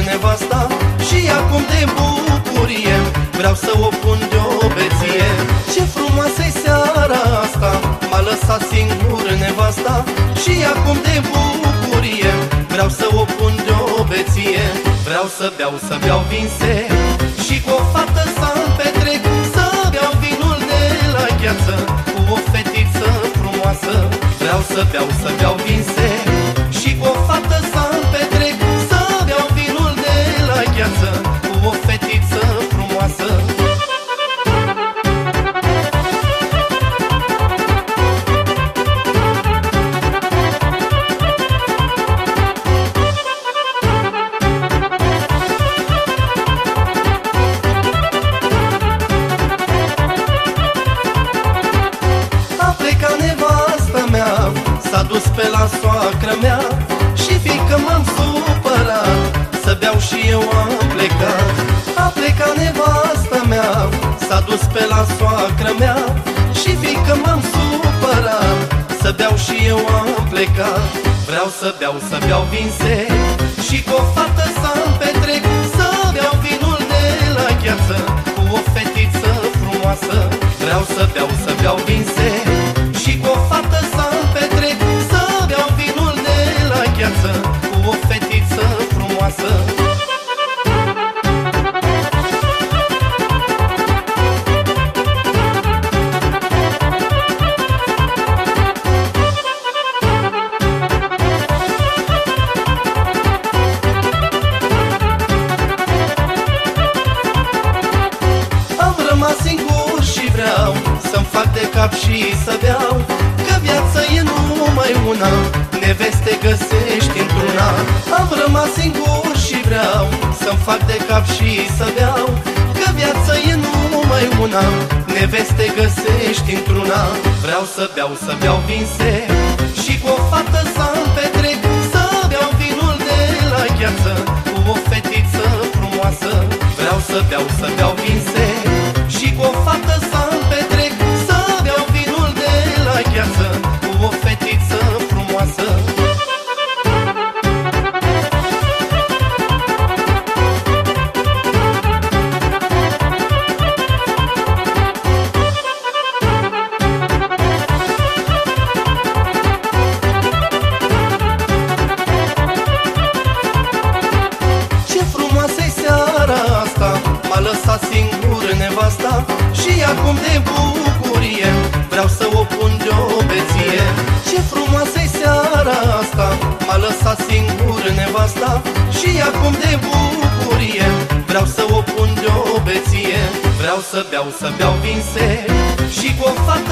nevasta și acum de bucurie vreau să o pun de-o beție. Ce frumoasă-i seara asta, m-a lăsat singur nevasta și acum de bucurie vreau să o pun de-o beție. Vreau să beau vinse și cu o fată să-mi petrec, să beau vinul de la gheață cu o fetiță frumoasă. Vreau să beau vinse și cu o fată să-mi petrec, să beau vinul de la gheață cu o fetiță frumoasă. S-a dus pe la soacră mea și fiică m-am supărat, să beau și eu am plecat. A plecat nevastă mea, s-a dus pe la soacră mea și fiică m-am supărat, să beau și eu am plecat. Vreau să beau vinse și cu o fată să-mi petrec, să beau vinul de la gheață cu o fetiță frumoasă. Vreau să beau vinse și cu o fată să-mi petrec, să beau vinul de la gheață cu o fetiță frumoasă. Am rămas singur și vreau să-mi fac de cap și să beau, că viața e numai una, neveste găsești într-una. Am rămas singur și vreau să-mi fac de cap și să beau, că viața e numai una, neveste găsești într-una. Vreau să beau vinse și cu o fată să-mi petrec, să beau vinul de la gheață cu o fetiță frumoasă. Vreau să beau vinse și cu o fată să-mi petrec, să beau vinul de la gheață cu o fetiță frumoasă. Ce frumoasă-i seara asta, m-a lăsat singur nevasta și acum de bucurie vreau să o pun de-o beție. Ce frumoasă-i seara asta, m-a lăsat singur nevasta și acum de bucurie vreau să o pun de-o beție. Vreau să beau vinse și cu o fată